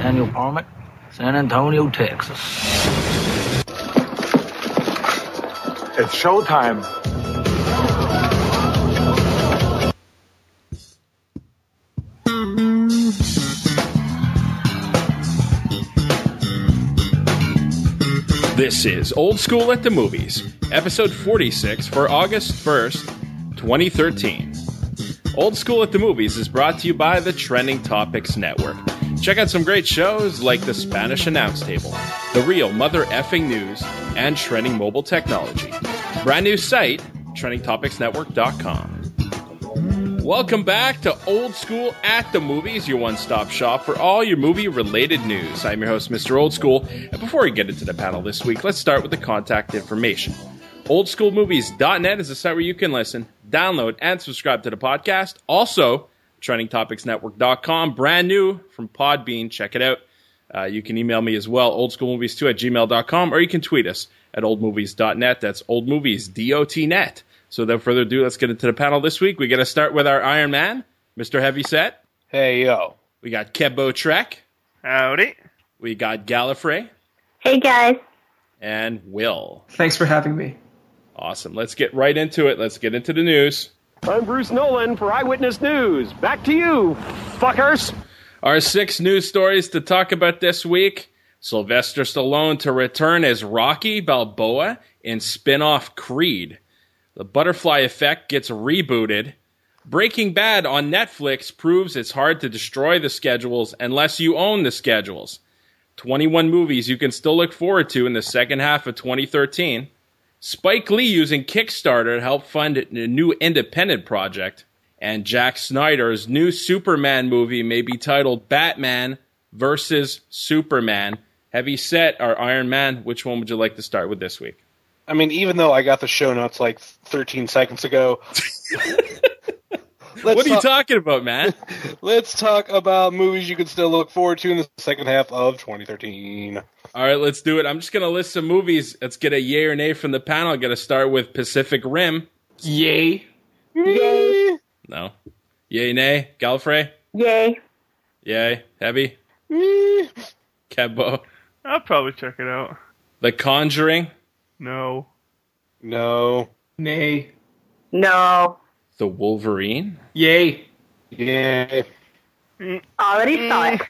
Daniel Parmick, San Antonio, Texas. It's showtime. This is Old School at the Movies, episode 46 for August 1st, 2013. Old School at the Movies is brought to you by the Trending Topics Network. Check out some great shows like The Spanish Announce Table, The Real Mother Effing News, and Trending Mobile Technology. Brand new site, TrendingTopicsNetwork.com. Welcome back to Old School at the Movies, your one-stop shop for all your movie-related news. I'm your host, Mr. Old School, and before we get into the panel this week, let's start with the contact information. OldSchoolMovies.net is a site where you can listen, download, and subscribe to the podcast. Also, TrendingTopicsNetwork.com, brand new from Podbean. Check it out. You can email me as well, oldschoolmovies2@gmail.com, or you can tweet us at oldmovies.net. That's oldmovies.net. So without further ado, let's get into the panel this week. We got to start with our Iron Man, Mr. Heavyset. Hey, yo. We got Kebo Trek. Howdy. We got Gallifrey. Hey, guys. And Will. Thanks for having me. Awesome. Let's get right into it. Let's get into the news. I'm Bruce Nolan for Eyewitness News. Back to you, fuckers. Our 6 news stories to talk about this week. Sylvester Stallone to return as Rocky Balboa in spin-off Creed. The Butterfly Effect gets rebooted. Breaking Bad on Netflix proves it's hard to destroy the schedules unless you own the schedules. 21 movies you can still look forward to in the second half of 2013. Spike Lee using Kickstarter to help fund a new independent project. And Zack Snyder's new Superman movie may be titled Batman vs. Superman. Heavyset or Iron Man, which one would you like to start with this week? I mean, even though I got the show notes like 13 seconds ago. What are you talking about, man? Let's talk about movies you can still look forward to in the second half of 2013. All right, let's do it. I'm just going to list some movies. Let's get a yay or nay from the panel. I'm going to start with Pacific Rim. Yay. Yay. No. Yay, nay. Gallifrey? Yay. Yay. Heavy? Kebo? I'll probably check it out. The Conjuring? No. No. Nay. No. The Wolverine? Yay. Yeah. Already saw it.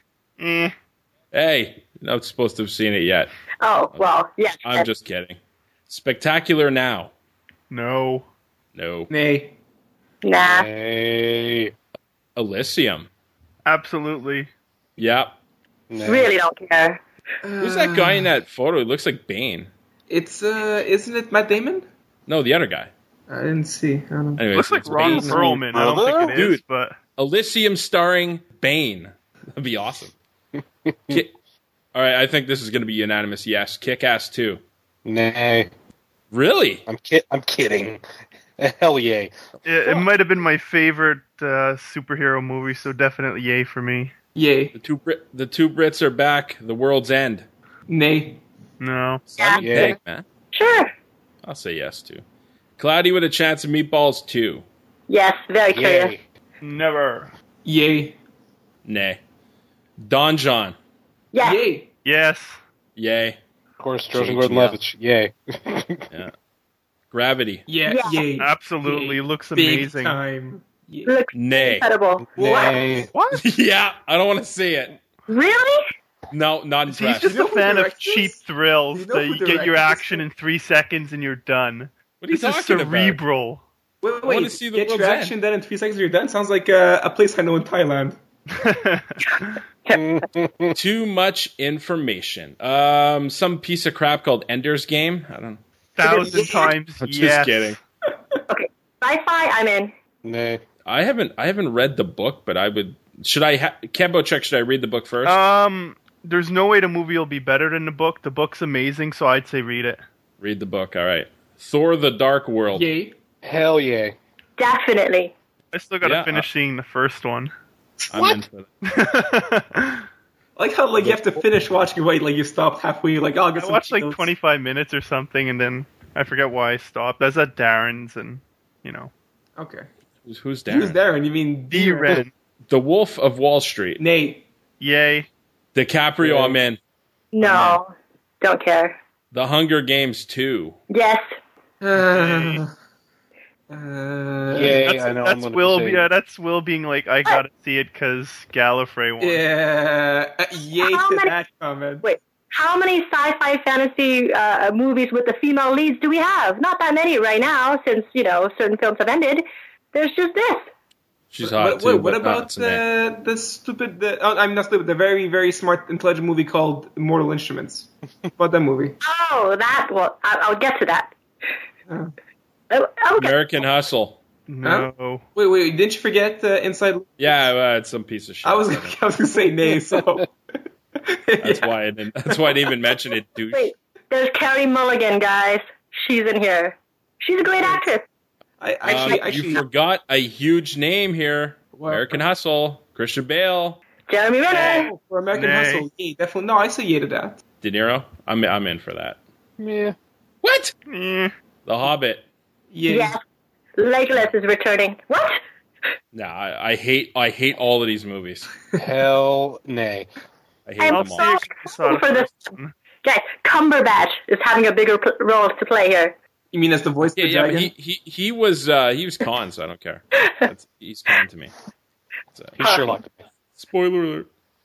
Hey, you're not supposed to have seen it yet. Oh, well, yeah. I'm just kidding. Spectacular Now? No. No. Nay. Nah. Hey. Elysium? Absolutely. Yep. No. Really don't care. Who's that guy in that photo? He looks like Bane. It's, isn't it Matt Damon? No, the other guy. I didn't see. I don't know. Anyways, Looks like it's Ron Bane. Perlman. I don't think it is, Dude. but... Elysium starring Bane. That'd be awesome. All right, I think this is going to be unanimous. Yes, Kick-Ass 2. Nay. Really? I'm kidding. Hell yay. It might have been my favorite superhero movie, so definitely yay for me. Yay. The two Brits are back. The World's End. Nay. No. Simon Yeah. Pegg, man. Sure. I'll say yes to. Cloudy with a Chance of Meatballs 2. Yes, very curious. Yay. Never. Yay. Nay. Don John. Yes. Yay. Yes. Yay. Of course, Joseph JGL. Gordon-Levitt. Yay. Yeah. Gravity. Yeah. Yeah. Yay. Absolutely. Yay. Looks Big amazing. time. Yay. Looks Nay. incredible. Nay. What? Yeah, I don't want to see it. Really? No, not He's impressed. just You know a who fan of directs cheap this? thrills You know that who you get your directs action this? in 3 seconds and you're done. What are you This is talking about? cerebral. Wait, wanna see the get World's your End. action done in 3 seconds and you're done? Sounds like a place I know in Thailand. Too much information. Some piece of crap called Ender's Game. I don't know. 1,000 times I'm yes. just kidding. Okay. Sci-fi, I'm in. Nay. I haven't read the book, but I would. Should I? Kembo check. Should I read the book first? There's no way the movie will be better than the book. The book's amazing, so I'd say read it. Read the book. All right. Thor: The Dark World. Yay. Hell yay. Definitely. I still gotta Yeah, finish seeing the first one. I'm in for that. I like how you have to finish watching it, you stopped halfway, I'll get I some watched notes. 25 minutes or something, and then I forget why I stopped. That's at Darren's, and Okay. Who's Darren? Who's Darren? You mean D-Ren. The Wolf of Wall Street. Nay. Yay. DiCaprio, I'm in. No, don't care. The Hunger Games 2. Yes. Yay, I know. I'm That's gonna Will. say- Yeah, that's Will being like, I gotta see it because Gallifrey won. Yeah. Yay How to many- that comment. Wait, how many sci-fi fantasy movies with the female leads do we have? Not that many right now, since certain films have ended. There's just this. She's hot too. What but about it's a name. the stupid? I'm not stupid. The very, very smart, intelligent movie called Mortal Instruments. About that movie? Oh, that. Well, I'll get to that. Oh. Okay. American Hustle? No. Wait! Didn't you forget Inside? Yeah, it's some piece of shit. I was gonna say nay. So That's why I didn't even mention it, douche. Wait, there's Carey Mulligan, guys. She's in here. She's a great actress. You forgot a huge name here. What? American Hustle. Christian Bale. Jeremy Renner. Oh, for American Nay. Hustle, yay, definitely. No, I say yay to that. De Niro. I'm in for that. Yeah. What? Eh. The Hobbit. Yay. Yes. Legolas is returning. What? Nah, I hate all of these movies. Hell nay. I hate I'm them all. so excited for this. Guys, Cumberbatch is having a bigger role to play here. You mean as the voice of the Yeah, but dragon? he was Khan, so I don't care. He's Khan to me. So, He's Sherlock. spoiler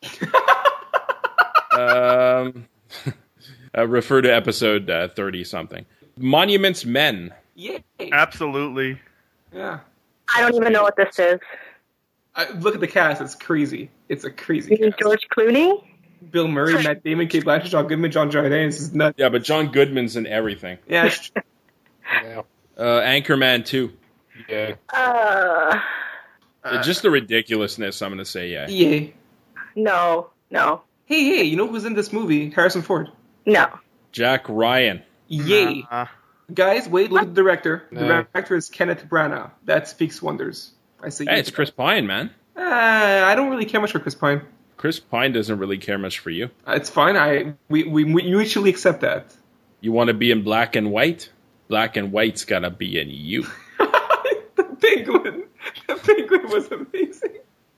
alert. Refer to episode 30 something. Monuments Men. Yay. Absolutely. Yeah. I don't even know what this is. Look at the cast. It's crazy. It's a crazy cast. George Clooney? Bill Murray, Matt Damon, Kate Blanchett, John Goodman, John Jardine. This is nuts. Yeah, but John Goodman's in everything. Yeah. It's Yeah. Anchorman 2. Yeah. Just the ridiculousness, I'm going to say yeah. yay. No. Hey, you know who's in this movie? Harrison Ford. No. Jack Ryan. Yay. Guys, wait, look at the director. The No. director is Kenneth Branagh. That speaks wonders. I say Hey, it's Chris Pine, man. I don't really care much for Chris Pine. Chris Pine doesn't really care much for you. It's fine. We mutually accept that. You want to be in black and white? Black and white's got to be in you. The penguin. The penguin was amazing.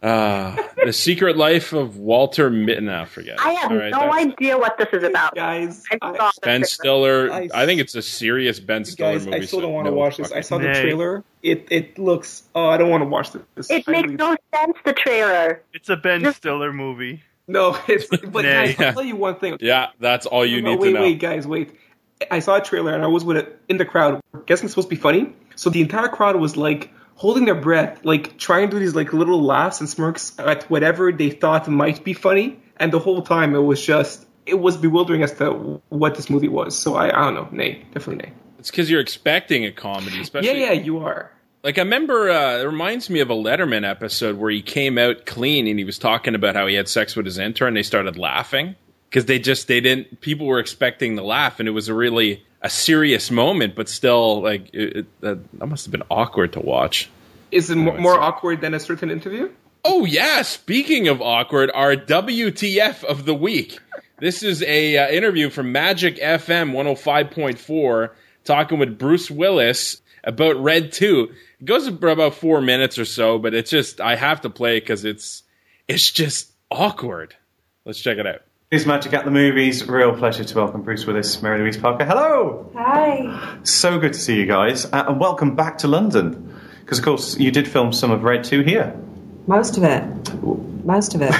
The Secret Life of Walter Mitty. Forget it. I have All right, no that's idea what this is about. Guys, I saw Ben this. Stiller. I- I think it's a serious Ben Stiller guys, movie. I still so don't want to no watch this. fucking- I saw the Nay. trailer. It looks. Oh, I don't want to watch this. It I makes really- no sense, the trailer. It's a Ben Just- Stiller movie. No, it's. But Nay. guys, I'll tell you one thing. Yeah, that's all you need wait, to know. Wait, guys, wait. I saw a trailer and I was in the crowd, guessing it's supposed to be funny. So the entire crowd was like holding their breath, like trying to do these like little laughs and smirks at whatever they thought might be funny. And the whole time it was bewildering as to what this movie was. So I don't know. Nay, definitely nay. It's because you're expecting a comedy, especially. Yeah, you are. Like, I remember, it reminds me of a Letterman episode where he came out clean and he was talking about how he had sex with his intern. They started laughing because people were expecting the laugh, and it was a serious moment, but still, like, that must have been awkward to watch. Is it No, more it's- awkward than a certain interview? Oh, yeah. Speaking of awkward, our WTF of the week. This is a interview from Magic FM 105.4 talking with Bruce Willis about Red 2. It goes for about 4 minutes or so, but it's just, I have to play it because it's just awkward. Let's check it out. It's Magic at the Movies. Real pleasure to welcome Bruce Willis, Mary Louise Parker. Hello! Hi. So good to see you guys. And welcome back to London. Because, of course, you did film some of Red 2 here. Most of it. Most of it.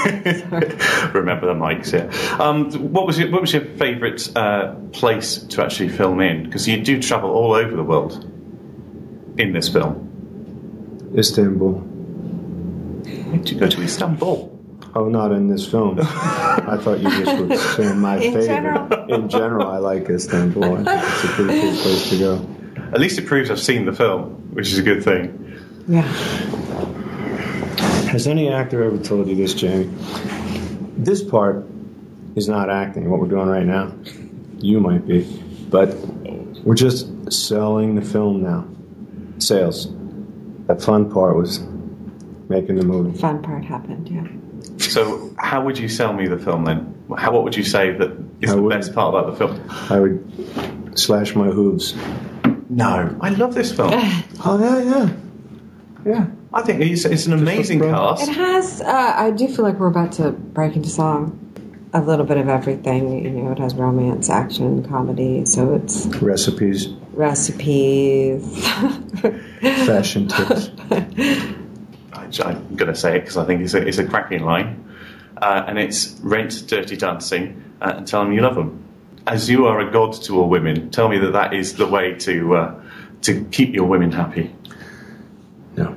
Remember the mics, yeah. What was your favourite place to actually film in? Because you do travel all over the world in this film. Istanbul. Did you go to Istanbul? Oh, not in this film. I thought you just were saying my In favorite. general? In general, I like Istanbul. I think it's a pretty cool place to go. At least it proves I've seen the film, which is a good thing. Yeah. Has any actor ever told you this, Jamie? This part is not acting, what we're doing right now. You might be. But we're just selling the film now. Sales. That fun part was making the movie. Fun part happened, yeah. So, how would you sell me the film then? What would you say that is I the would- best part about the film? I would slash my hooves. No, I love this film. Oh, yeah. I think it's an amazing bro. cast. It has, I do feel like we're about to break into song. a little bit of everything. You know, it has romance, action, comedy. So it's Recipes, fashion tips. I'm going to say it because I think it's a cracking line. And it's rent Dirty Dancing and tell them you love them. As you are a god to all women, tell me that is the way to keep your women happy. No.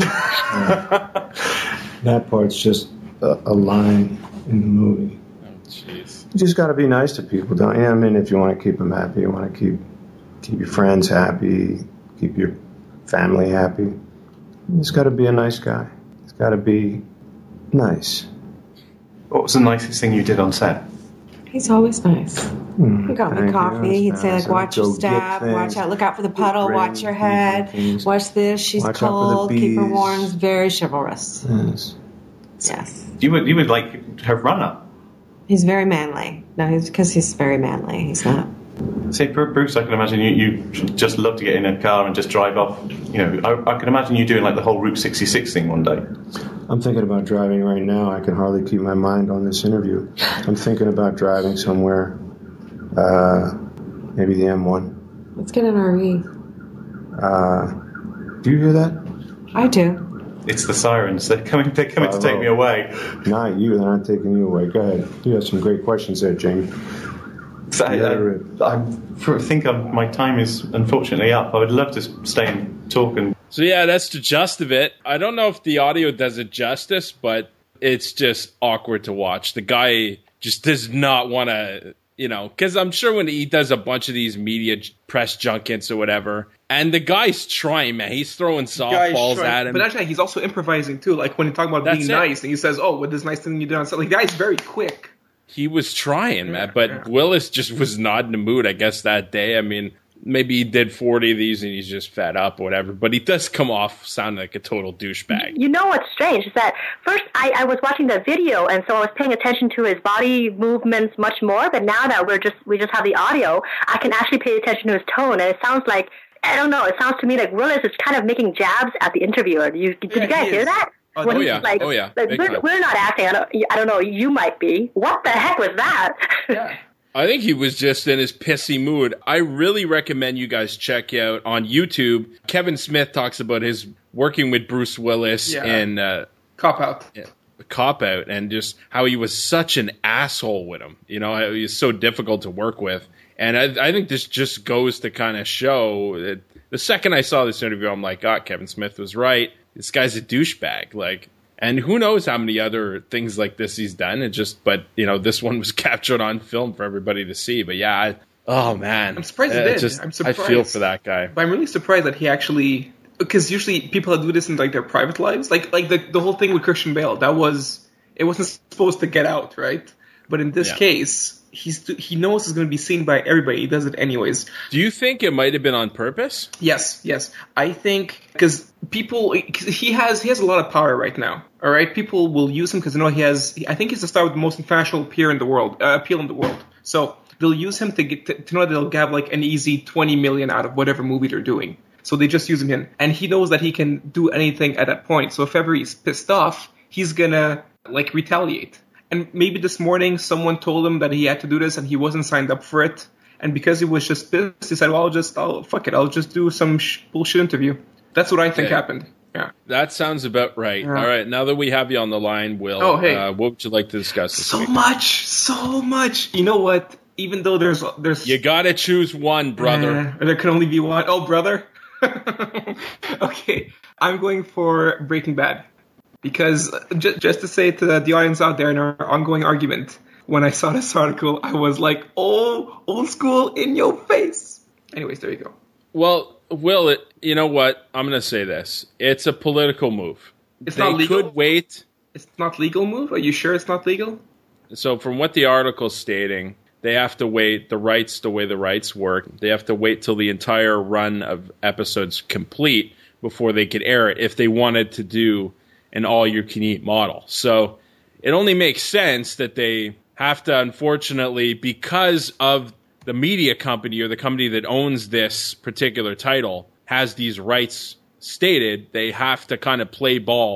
That part's just a line in the movie. Oh, jeez. You just got to be nice to people, don't you? I mean, if you want to keep them happy, you want to keep your friends happy, keep your family happy. You just got to be a nice guy. It's got to be nice. What was the nicest thing you did on set? He's always nice. He got me coffee. He'd say, like, watch your Go step, get watch things, out, look out for the puddle, bring watch your head, things. watch this, she's Watch out for the cold, keep her bees. warm. He's very chivalrous. Yes. Yes. You would like her runner. He's very manly. No, he's because he's very manly. He's not. Say, Bruce, I can imagine you just love to get in a car and just drive off. You know, I can imagine you doing like the whole Route 66 thing one day. I'm thinking about driving right now. I can hardly keep my mind on this interview. I'm thinking about driving somewhere, maybe the M1. Let's get an RV. Do you hear that? I do. It's the sirens. They're coming to take me away. Not you. They're not taking you away. Go ahead. You have some great questions there, Jamie. I think my time is unfortunately up. I would love to stay and talk and. So yeah, that's the gist of it. I don't know if the audio does it justice, but it's just awkward to watch. The guy just does not want to, you know, because I'm sure when he does a bunch of these media press junkets or whatever, and the guy's trying, man. He's throwing softballs at him. But actually, he's also improvising too. Like when you talk about being nice, and he says, "Oh, with this nice thing you did on set," like the guy's very quick. He was trying, man, but Willis just was not in the mood, I guess, that day. I mean, maybe he did 40 of these and he's just fed up or whatever, but he does come off sounding like a total douchebag. You know what's strange is that first I was watching the video, and so I was paying attention to his body movements much more, but now that we just have the audio, I can actually pay attention to his tone, and it sounds like, I don't know, it sounds to me like Willis is kind of making jabs at the interviewer. Did you guys hear that? When he's like, we're not acting. I don't know. You might be. What the heck was that? Yeah. I think he was just in his pissy mood. I really recommend you guys check out on YouTube. Kevin Smith talks about his working with Bruce Willis in Cop Out. Yeah, Cop Out, and just how he was such an asshole with him. You know, how he was so difficult to work with. And I think this just goes to kind of show that the second I saw this interview, I'm like, God, Kevin Smith was right. This guy's a douchebag. Like, and who knows how many other things like this he's done. But you know, this one was captured on film for everybody to see. But yeah, oh man, I'm surprised he did. I'm surprised. I feel for that guy. But I'm really surprised that he actually, because usually people do this in like their private lives, like the whole thing with Christian Bale. It wasn't supposed to get out, right? But in this case, he knows it's going to be seen by everybody. He does it anyways. Do you think it might have been on purpose? Yes. I think because he has a lot of power right now. All right, people will use him because I think he's the star with the most international appeal in the world. So they'll use him to know that they'll have like an easy 20 million out of whatever movie they're doing. So they just use him in, and he knows that he can do anything at that point. So if ever he's pissed off, he's gonna like retaliate. And maybe this morning someone told him that he had to do this and he wasn't signed up for it. And because he was just pissed, he said, well, I'll just do some bullshit interview. That's what I think happened. Yeah. That sounds about right. Yeah. All right. Now that we have you on the line, Will, what would you like to discuss this week? So much. You know what? Even though there's you got to choose one, brother. There can only be one. Oh, brother. Okay. I'm going for Breaking Bad. Because just to say to the audience out there in our ongoing argument, when I saw this article, I was like, oh, old school in your face. Anyways, there you go. Well, Will, you know what? I'm going to say this. It's a political move. It's not legal? They could wait. It's not legal move? Are you sure it's not legal? So from what the article's stating, they have to wait the way the rights work. They have to wait till the entire run of episodes complete before they could air it if they wanted to do an all-you-can-eat model. So it only makes sense that they have to, unfortunately, because of the media company or the company that owns this particular title has these rights stated, they have to kind of play ball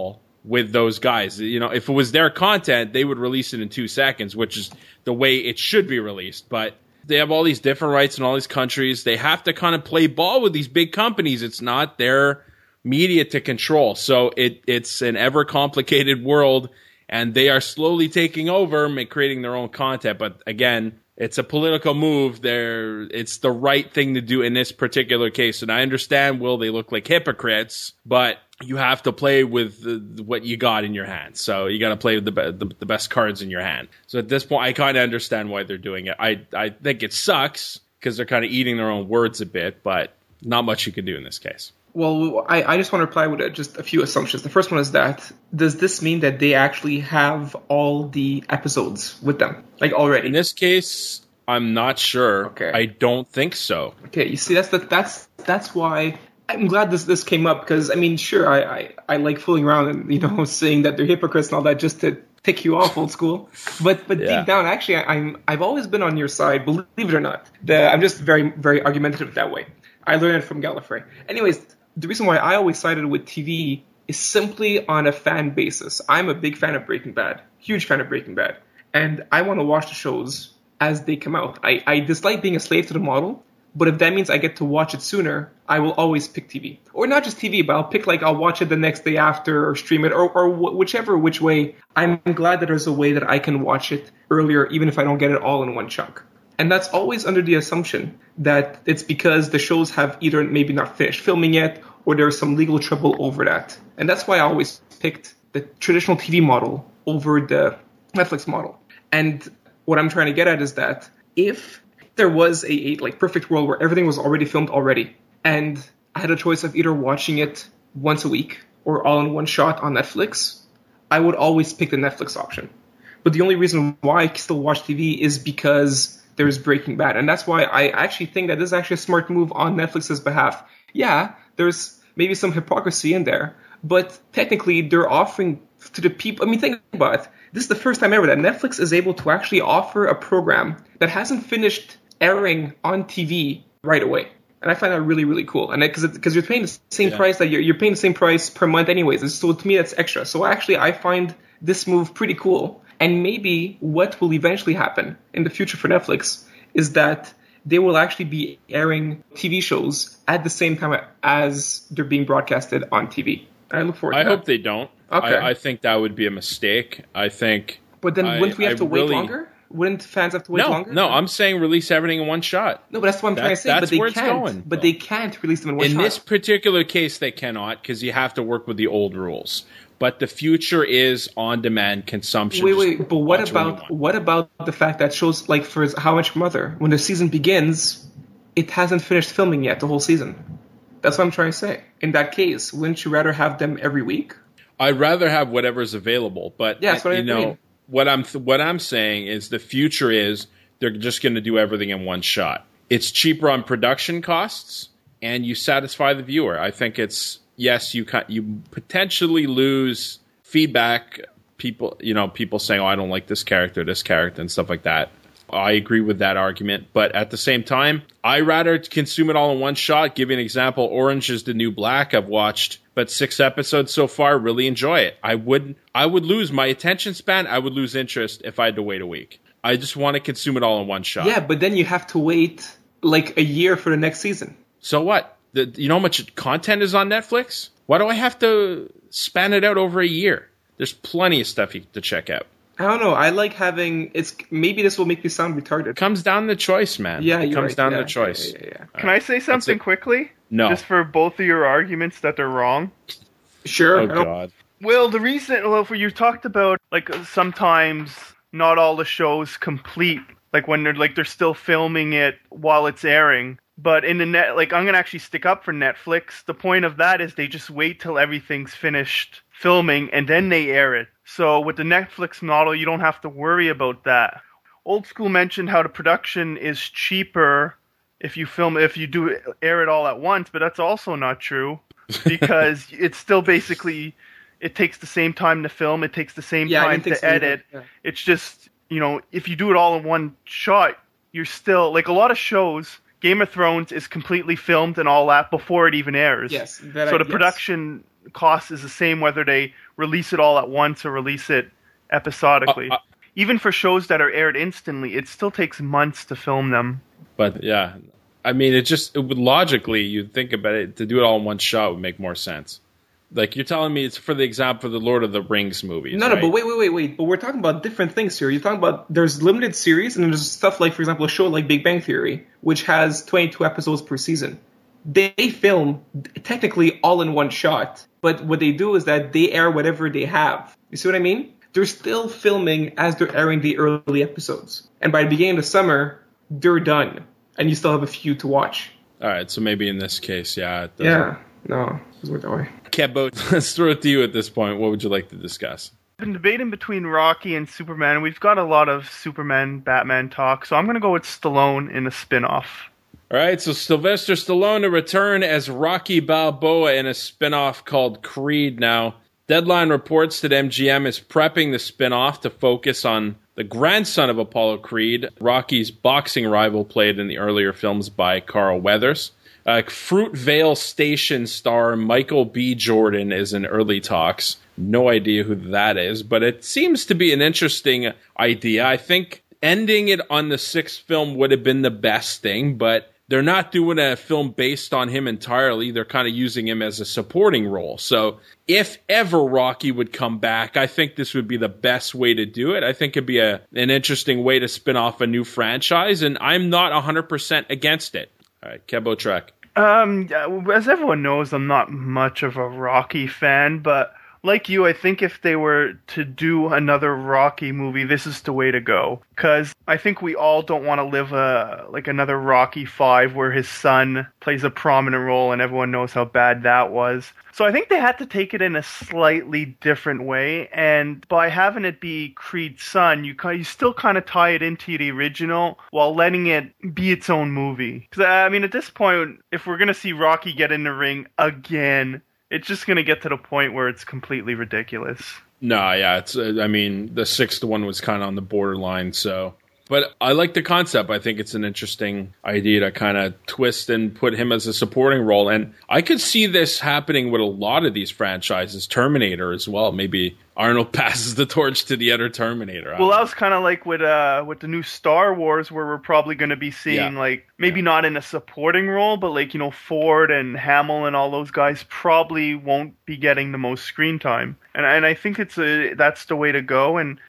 with those guys. You know, if it was their content, they would release it in 2 seconds, which is the way it should be released. But they have all these different rights in all these countries. They have to kind of play ball with these big companies. It's not their media to control. So it's an ever complicated world, and they are slowly taking over, creating their own content. But again, it's a political move. It's the right thing to do in this particular case. And I understand, they look like hypocrites, but you have to play with what you got in your hand. So you got to play with the best cards in your hand. So at this point, I kind of understand why they're doing it. I think it sucks because they're kind of eating their own words a bit, but not much you can do in this case. Well, I just want to reply with just a few assumptions. The first one is that, does this mean that they actually have all the episodes with them, like already? In this case, I'm not sure. Okay. I don't think so. Okay, you see, that's why I'm glad this came up, because, I mean, sure, I like fooling around and, you know, saying that they're hypocrites and all that just to tick you off, Old School. But deep down, actually, I've always been on your side, believe it or not. I'm just very, very argumentative that way. I learned it from Gallifrey. Anyways, the reason why I always sided with TV is simply on a fan basis. I'm a big fan of Breaking Bad, huge fan of Breaking Bad, and I want to watch the shows as they come out. I dislike being a slave to the model, but if that means I get to watch it sooner, I will always pick TV. Or not just TV, but I'll watch it the next day after, or stream it, or which way. I'm glad that there's a way that I can watch it earlier, even if I don't get it all in one chunk. And that's always under the assumption that it's because the shows have either maybe not finished filming yet, or there's some legal trouble over that. And that's why I always picked the traditional TV model over the Netflix model. And what I'm trying to get at is that if there was a perfect world where everything was already filmed already, and I had a choice of either watching it once a week or all in one shot on Netflix, I would always pick the Netflix option. But the only reason why I still watch TV is because there's Breaking Bad. And that's why I actually think that this is actually a smart move on Netflix's behalf. Yeah, there's maybe some hypocrisy in there, but technically they're offering to the people. I mean, think about it. This is the first time ever that Netflix is able to actually offer a program that hasn't finished airing on TV right away. And I find that really, really cool. And because you're paying the same price, that you're paying the same price per month anyways. And so to me, that's extra. So actually, I find this move pretty cool. And maybe what will eventually happen in the future for Netflix is that they will actually be airing TV shows at the same time as they're being broadcasted on TV. I look forward to that. I hope they don't. Okay. I think that would be a mistake. I think. But then wouldn't we have to wait longer? Wouldn't fans have to wait longer? No, I'm saying release everything in one shot. No, but that's what I'm trying to say. That's but where it's going. But they can't release them in one shot. In this particular case, they cannot, because you have to work with the old rules. But the future is on-demand consumption. Wait. But what about the fact that shows like for How I Met Your Mother, when the season begins, it hasn't finished filming yet, the whole season? That's what I'm trying to say. In that case, wouldn't you rather have them every week? I'd rather have whatever's available. But yeah, that's what I mean. What I'm saying is the future is they're just going to do everything in one shot. It's cheaper on production costs, and you satisfy the viewer. I think it's. Yes, you potentially lose feedback. People saying, "Oh, I don't like this character," and stuff like that. I agree with that argument, but at the same time, I rather consume it all in one shot. Give you an example: Orange is the New Black. I've watched but 6 episodes so far. Really enjoy it. I would lose my attention span. I would lose interest if I had to wait a week. I just want to consume it all in one shot. Yeah, but then you have to wait like a year for the next season. So what? You know how much content is on Netflix? Why do I have to span it out over a year? There's plenty of stuff to check out. I don't know. I like having maybe this will make me sound retarded. It comes down to choice, man. Yeah, it comes down to choice. Yeah. Can I say something quickly? No. Just for both of your arguments that they're wrong. Sure. Oh God. Well, you talked about like sometimes not all the shows complete, like when they're still filming it while it's airing. But in the I'm going to actually stick up for Netflix. The point of that is they just wait till everything's finished filming and then they air it. So with the Netflix model, you don't have to worry about that. Old School mentioned how the production is cheaper if you air it all at once, but that's also not true because it's still basically, it takes the same time to film, it takes the same time to edit. Yeah. It's just, if you do it all in one shot, you're still, like a lot of shows, Game of Thrones is completely filmed and all that before it even airs. Yes. So the production cost is the same whether they release it all at once or release it episodically. Even for shows that are aired instantly, it still takes months to film them. But yeah, I mean, it would logically, you'd think about it, to do it all in one shot would make more sense. Like, you're telling me it's for the example of the Lord of the Rings movies. No, right? but wait. But we're talking about different things here. You're talking about there's limited series and there's stuff like, for example, a show like Big Bang Theory, which has 22 episodes per season. They film technically all in one shot, but what they do is that they air whatever they have. You see what I mean? They're still filming as they're airing the early episodes. And by the beginning of the summer, they're done. And you still have a few to watch. All right, so maybe in this case, yeah. It doesn't work that way. Kebo, let's throw it to you at this point. What would you like to discuss? I've been debating between Rocky and Superman. We've got a lot of Superman, Batman talk, so I'm going to go with Stallone in a spin-off. All right, so Sylvester Stallone to return as Rocky Balboa in a spin-off called Creed. Now, Deadline reports that MGM is prepping the spin-off to focus on the grandson of Apollo Creed, Rocky's boxing rival played in the earlier films by Carl Weathers. Fruitvale Station star Michael B. Jordan is in early talks. No idea who that is, but it seems to be an interesting idea. I think ending it on the sixth film would have been the best thing, but they're not doing a film based on him entirely. They're kind of using him as a supporting role. So if ever Rocky would come back, I think this would be the best way to do it. I think it'd be an interesting way to spin off a new franchise, and I'm not 100% against it. All right, Kebo Trek. As everyone knows, I'm not much of a Rocky fan, but like you, I think if they were to do another Rocky movie, this is the way to go. Because I think we all don't want to live another Rocky 5 where his son plays a prominent role and everyone knows how bad that was. So I think they had to take it in a slightly different way. And by having it be Creed's son, you still kind of tie it into the original while letting it be its own movie. Because, I mean, at this point, if we're going to see Rocky get in the ring again, it's just going to get to the point where it's completely ridiculous. No, yeah, the sixth one was kind of on the borderline, so. But I like the concept. I think it's an interesting idea to kind of twist and put him as a supporting role. And I could see this happening with a lot of these franchises. Terminator as well. Maybe Arnold passes the torch to the other Terminator. Well, that was kind of like with the new Star Wars, where we're probably going to be seeing not in a supporting role, but Ford and Hamill and all those guys probably won't be getting the most screen time. And I think that's the way to go. And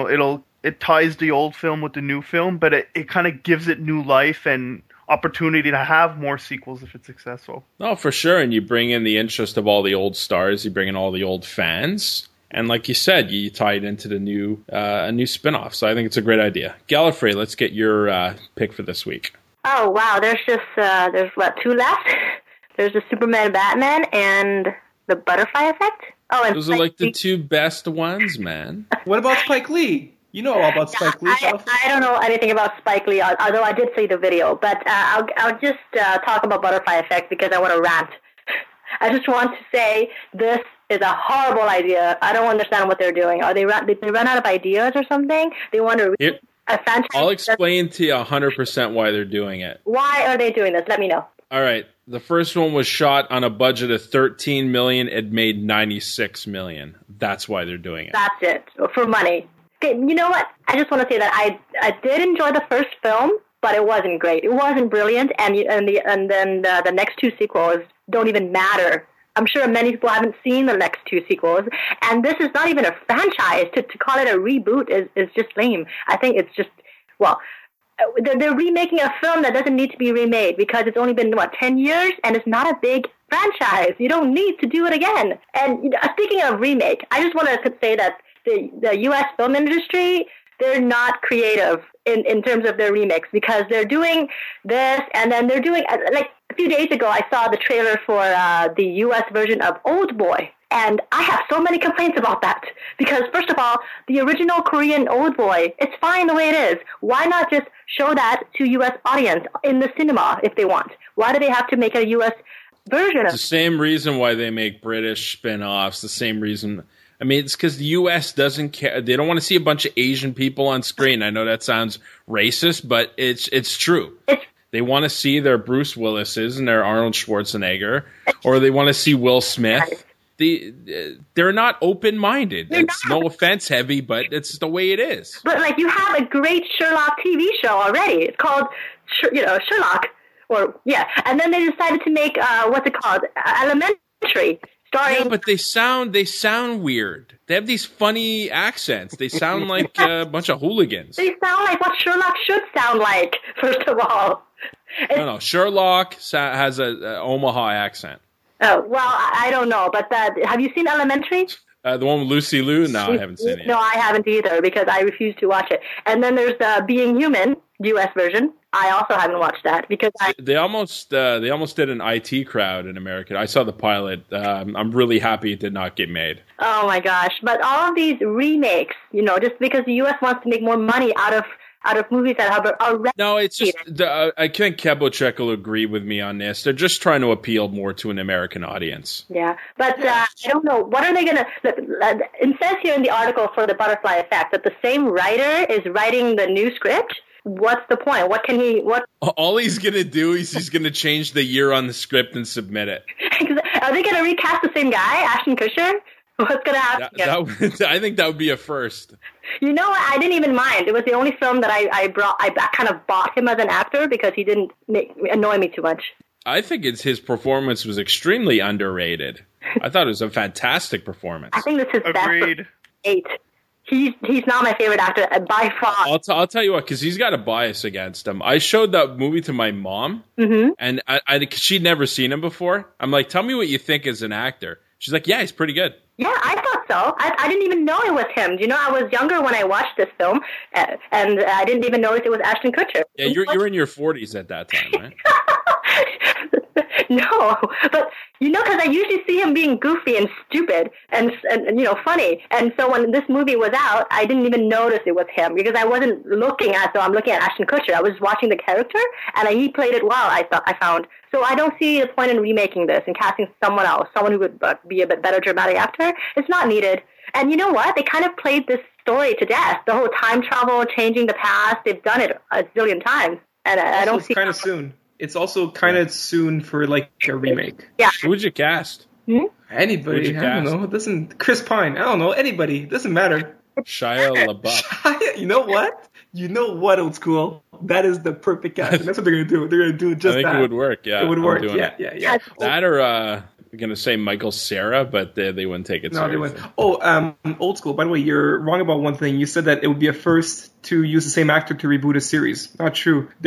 it ties the old film with the new film, but it kind of gives it new life and opportunity to have more sequels if it's successful. Oh, for sure. And you bring in the interest of all the old stars. You bring in all the old fans. And like you said, you tie it into the new spinoff. So I think it's a great idea. Gallifrey, let's get your pick for this week. Oh, wow. There's just, two left? There's the Superman Batman and the Butterfly Effect. Oh, and those are like the two best ones, man. What about Spike Lee? You know all about Spike Lee stuff. I don't know anything about Spike Lee, although I did see the video. But I'll just talk about Butterfly Effect because I want to rant. I just want to say this is a horrible idea. I don't understand what they're doing. Did they run out of ideas or something? They want to a franchise. I'll explain to you 100% why they're doing it. Why are they doing this? Let me know. All right. The first one was shot on a budget of $13 million. It made $96 million. That's why they're doing it. That's it. For money. Okay, you know what? I just want to say that I did enjoy the first film, but it wasn't great. It wasn't brilliant, and then the next two sequels don't even matter. I'm sure many people haven't seen the next two sequels, and this is not even a franchise. To call it a reboot is just lame. I think it's just, they're remaking a film that doesn't need to be remade because it's only been, 10 years, and it's not a big franchise. You don't need to do it again. And speaking of remake, I just want to say that the U.S. film industry, they're not creative in terms of their remakes because they're doing this and then they're doing, like a few days ago, I saw the trailer for the U.S. version of Old Boy. And I have so many complaints about that because, first of all, the original Korean Old Boy, it's fine the way it is. Why not just show that to U.S. audience in the cinema if they want? Why do they have to make a U.S. version of it? It's the same reason why they make British spin-offs, the same reason. I mean, it's because the U.S. doesn't care. They don't want to see a bunch of Asian people on screen. I know that sounds racist, but it's true. They want to see their Bruce Willises and their Arnold Schwarzenegger, or they want to see Will Smith. they're not open-minded. It's no offense heavy, but it's the way it is. But like you have a great Sherlock TV show already. It's called Sherlock, and then they decided to make what's it called? Elementary. Yeah, but they sound weird. They have these funny accents. They sound like a bunch of hooligans. They sound like what Sherlock should sound like, first of all. No, Sherlock has a Omaha accent. Oh, well, I don't know, but have you seen Elementary? The one with Lucy Liu? No, I haven't seen it yet. No, I haven't either, because I refuse to watch it. And then there's the Being Human, US version. I also haven't watched that because they almost did an IT Crowd in America. I saw the pilot. I'm really happy it did not get made. Oh my gosh! But all of these remakes, just because the US wants to make more money out of movies that have already. No, it's just I think Kebochek will agree with me on this. They're just trying to appeal more to an American audience. Yeah, but I don't know. What are they going to? It says here in the article for The Butterfly Effect that the same writer is writing the new script. What's the point? What can he? What? All he's gonna do is he's gonna change the year on the script and submit it. Are they gonna recast the same guy, Ashton Kutcher? What's gonna happen? I think that would be a first. You know what? I didn't even mind. It was the only film that I kind of bought him as an actor because he didn't annoy me too much. I think his performance was extremely underrated. I thought it was a fantastic performance. I think this is Agreed. Best 8. He's not my favorite actor by far. I'll tell you what, because he's got a bias against him. I showed that movie to my mom, and she'd never seen him before. I'm like, tell me what you think as an actor. She's like, yeah, he's pretty good. Yeah, I thought so. I didn't even know it was him. I was younger when I watched this film, and I didn't even notice it was Ashton Kutcher. Yeah, you're in your 40s at that time, right? No, but because I usually see him being goofy and stupid and funny, and so when this movie was out, I didn't even notice it was him because I wasn't looking at. So I'm looking at Ashton Kutcher. I was watching the character, and he played it well. I found. So I don't see the point in remaking this and casting someone else, someone who would be a bit better dramatic actor. It's not needed. And you know what? They kind of played this story to death. The whole time travel, changing the past. They've done it a zillion times, and I don't see. Kind of soon. It's also kind of soon for like a remake. Yeah. Who would you cast? Anybody. I don't know. It doesn't. Chris Pine. I don't know. Anybody. It doesn't matter. Shia LaBeouf. You know what? Old School. That is the perfect casting. That's what they're going to do. They're going to do just that. I think it would work, yeah. It would work, yeah. That or, I'm going to say Michael Cera, but they wouldn't take it seriously. No, they wouldn't. Oh, Old School. By the way, you're wrong about one thing. You said that it would be a first to use the same actor to reboot a series. Not true. The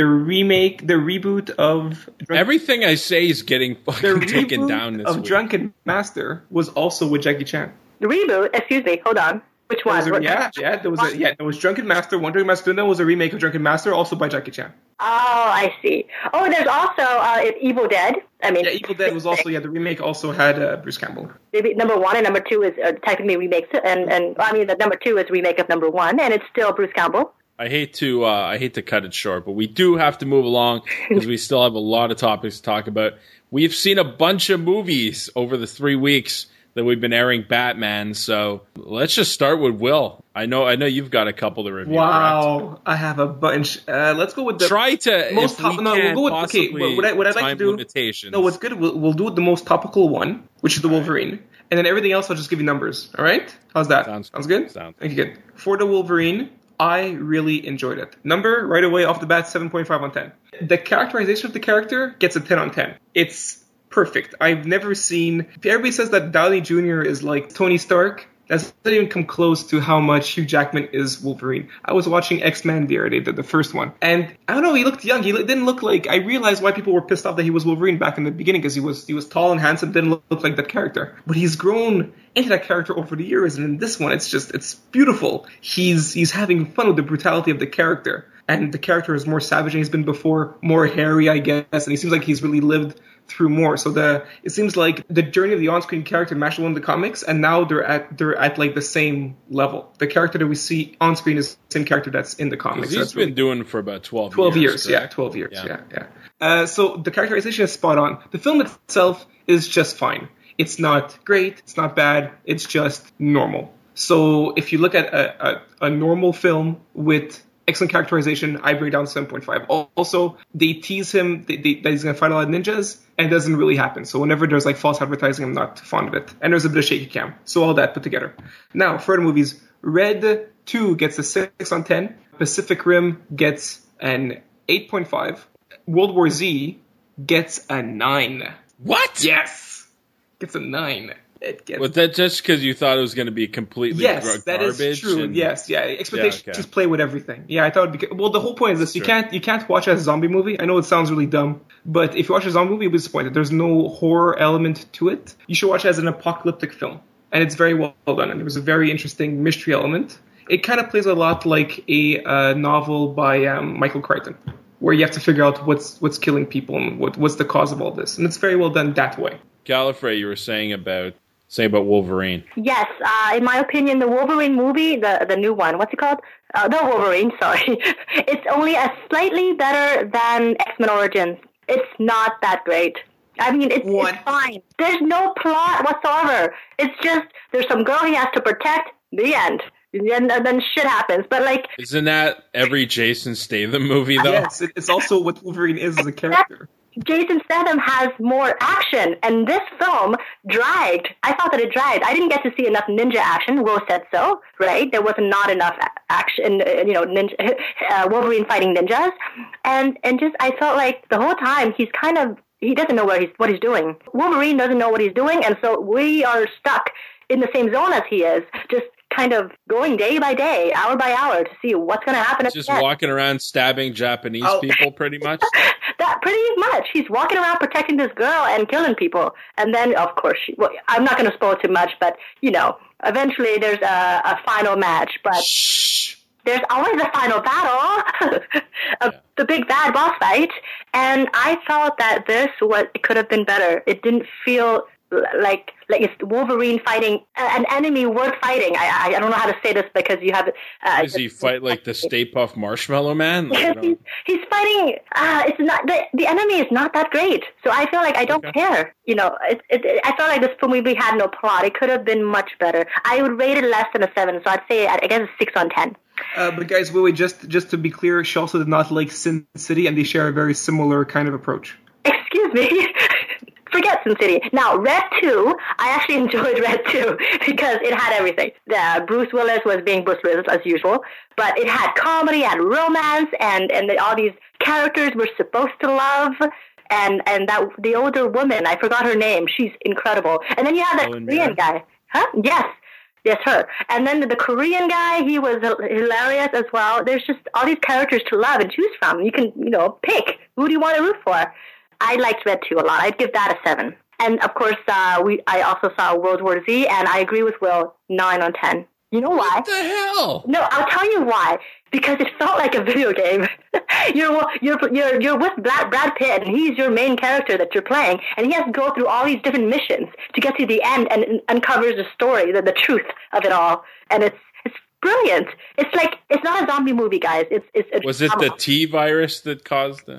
reboot of... Everything I say is getting fucking taken down this week. Drunken Master was also with Jackie Chan. The reboot? Excuse me, hold on. Which one? There was Drunken Master. One Drunken Master. Then there was a remake of Drunken Master, also by Jackie Chan. Oh, I see. Oh, there's also Evil Dead. Evil Dead was also the remake also had Bruce Campbell. Maybe number 1 and number 2 is technically remakes, and the number 2 is remake of number 1, and it's still Bruce Campbell. I hate to cut it short, but we do have to move along because we still have a lot of topics to talk about. We've seen a bunch of movies over the 3 weeks that we've been airing Batman, so let's just start with Will. I know you've got a couple to review. Wow, correct? I have a bunch. Let's go with the try to most top. No, we'll go with okay. What I'd like to do? Limitations. No, what's good? We'll do the most topical one, which is the Wolverine, and then everything else I'll just give you numbers. All right? How's that? Sounds good. Thank you. Good. For the Wolverine, I really enjoyed it. Number right away off the bat, 7.5 on 10. The characterization of the character gets a 10 on 10. It's perfect. I've never seen... Everybody says that Downey Jr. is like Tony Stark. That doesn't even come close to how much Hugh Jackman is Wolverine. I was watching X-Men the other day, the first one. And I don't know, he looked young. He didn't look like... I realized why people were pissed off that he was Wolverine back in the beginning, because he was tall and handsome, didn't look like that character. But he's grown into that character over the years, and in this one, it's beautiful. He's having fun with the brutality of the character. And the character is more savage than he's been before, more hairy, I guess, and he seems like he's really lived through more. So it seems like the journey of the on-screen character matched one of the comics, and now they're at like the same level. The character that we see on screen is the same character that's in the comics. He's been doing it for about 12 years. Yeah, 12 years. Yeah. So the characterization is spot on. The film itself is just fine. It's not great. It's not bad. It's just normal. So if you look at a normal film with excellent characterization. I bring it down to 7.5. Also, they tease him that he's going to fight a lot of ninjas, and it doesn't really happen. So whenever there's like false advertising, I'm not fond of it. And there's a bit of shaky cam. So all that put together. Now, for the movies, Red 2 gets a 6 on 10. Pacific Rim gets an 8.5. World War Z gets a 9. What? Yes. Gets a 9. Was that just because you thought it was going to be completely yes, that garbage? Is true. And... Yes, yeah. Expectations Yeah, okay. just play with everything. Yeah, I thought it'd be, well, the whole point is this: you can't watch it as a zombie movie. I know it sounds really dumb, but if you watch a zombie movie, you'll be disappointed. There's no horror element to it. You should watch it as an apocalyptic film, and it's very well done. And there was a very interesting mystery element. It kind of plays a lot like a novel by Michael Crichton, where you have to figure out what's killing people and what's the cause of all this, and it's very well done that way. Gallifrey, you were saying about Wolverine. Yes, in my opinion, the Wolverine movie, the new one, what's it called? The Wolverine, sorry. It's only a slightly better than X-Men Origins. It's not that great. I mean, it's fine. There's no plot whatsoever. It's just, there's some girl he has to protect, the end. And then shit happens. But like... Isn't that every Jason Statham movie, though? Yes, it's also what Wolverine is as a character. Jason Statham has more action, and this film dragged. I thought that it dragged. I didn't get to see enough ninja action. Will said so, right? There was not enough action, Wolverine fighting ninjas, and just I felt like the whole time he doesn't know what he's doing. Wolverine doesn't know what he's doing, and so we are stuck in the same zone as he is, just kind of going day by day, hour by hour to see what's going to happen. Just walking around stabbing Japanese people, pretty much. That pretty much. He's walking around protecting this girl and killing people, and then of course, I'm not going to spoil too much, but eventually there's a final match. But there's always a final battle, the big bad boss fight, and I felt that it could have been better. It didn't feel like it's Wolverine fighting an enemy worth fighting. I don't know how to say this because you have. Does he fight like the Stay Puft Marshmallow Man? Like, he's fighting. It's not the enemy is not that great, so I feel like I don't care. I felt like this movie had no plot. It could have been much better. I would rate it less than a 7, so I'd say I guess a 6 on 10. But guys, wait, just to be clear, she also did not like Sin City, and they share a very similar kind of approach. Excuse me. Forget Sin City. Now, Red 2, I actually enjoyed Red 2 because it had everything. Bruce Willis was being Bruce Willis as usual, but it had comedy and romance, and all these characters we're supposed to love, and that the older woman, I forgot her name, she's incredible. And then you have that Korean guy. Huh? Yes, her. And then the Korean guy, he was hilarious as well. There's just all these characters to love and choose from. You can, pick. Who do you want to root for? I liked Red 2 a lot. I'd give that a 7. And of course, I also saw World War Z, and I agree with Will, 9 on 10. You know why? What the hell? No, I'll tell you why. Because it felt like a video game. You're with Brad Pitt, and he's your main character that you're playing, and he has to go through all these different missions to get to the end and uncovers the story, the truth of it all. And it's brilliant. It's like, it's not a zombie movie, guys. Was it the T virus that caused it?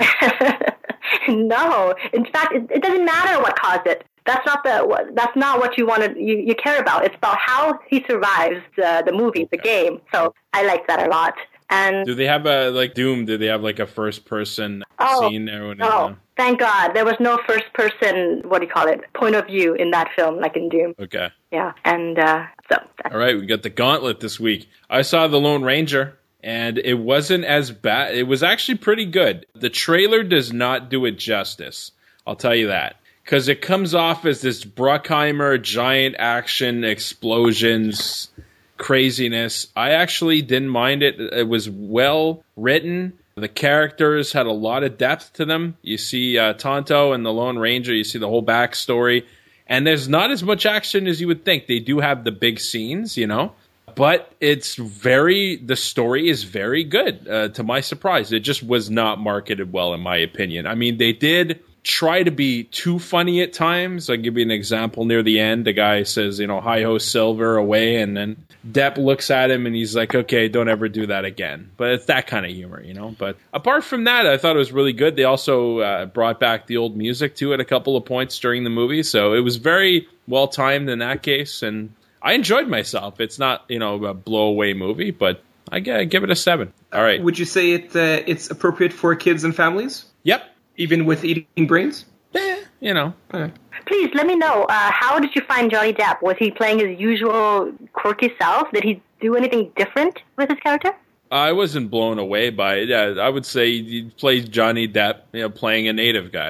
No. In fact, it doesn't matter what caused it. That's not what you want to you care about. It's about how he survives the movie, the game. So I like that a lot. And do they have Doom? Do they have like a first person scene there? No, thank God there was no first person. What do you call it? Point of view in that film, like in Doom. Okay. Yeah, and so. All right, we got the Gauntlet this week. I saw The Lone Ranger, and it wasn't as bad. It was actually pretty good. The trailer does not do it justice. I'll tell you that. Because it comes off as this Bruckheimer giant action explosions craziness. I actually didn't mind it. It was well written. The characters had a lot of depth to them. You see Tonto and the Lone Ranger. You see the whole backstory. And there's not as much action as you would think. They do have the big scenes, But the story is very good, to my surprise. It just was not marketed well, in my opinion. I mean, they did try to be too funny at times. I'll give you an example near the end. The guy says, hi-ho Silver away, and then Depp looks at him and he's like, okay, don't ever do that again. But it's that kind of humor, But apart from that, I thought it was really good. They also brought back the old music to it a couple of points during the movie, so it was very well-timed in that case, and I enjoyed myself. It's not, a blow-away movie, but I give it a 7. All right. Would you say it's appropriate for kids and families? Yep. Even with eating brains? Yeah, you know. Okay. Please let me know, how did you find Johnny Depp? Was he playing his usual quirky self? Did he do anything different with his character? I wasn't blown away by it. Yeah, I would say he plays Johnny Depp, playing a native guy.